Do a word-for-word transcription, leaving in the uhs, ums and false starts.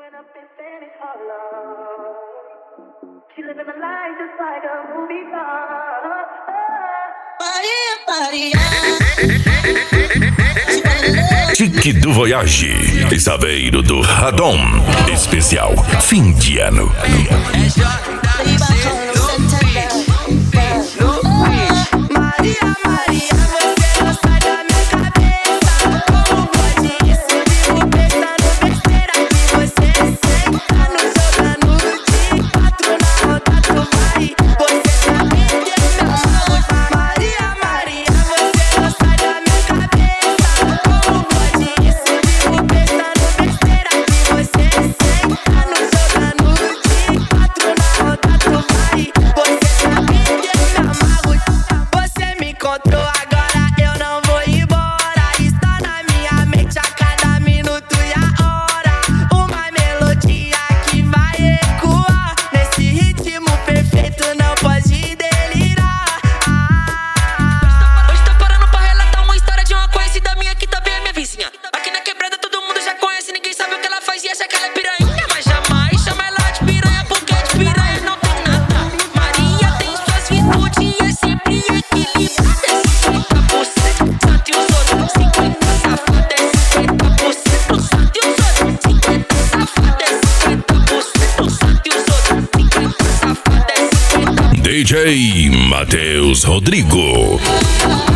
Growing up in Spanish Harlem, she living a life just like a movie star. Maria, Maria. Tique do Voyage, Pisaveiro do Radom, especial fim de ano. Maria, Maria, você não sai da minha cabeça. Como pode isso? Vivo pensando besteira que você senta no jogando de quatro na roda tu vai. Você sabe que eu me amo. Maria, Maria, você não sai da minha cabeça. Como pode isso? Vivo pensando besteira que você senta no jogando de quatro na roda tu vai. Você sabe que eu me amarro. Você me encontrou agora, eu não vou embora. Está na minha mente a cada minuto e a hora. Uma melodia que vai ecoar nesse ritmo perfeito, não pode delirar. Hoje tô parando pra relatar uma história de uma conhecida minha que também é minha vizinha. Aqui na quebrada todo mundo já conhece, ninguém sabe o que ela faz e acha que ela é piranha. Mas jamais chama ela de piranha, porque de piranha não tem nada. Maria tem suas virtudes e é sempre equilibrada. cinquenta por cento santo e os outros cinquenta safada. É cinquenta por cento santo e os outros cinquenta safada. É cinquenta por cento santo e os outros cinquenta safada. É cinquenta. D J Matheus Rodrigo.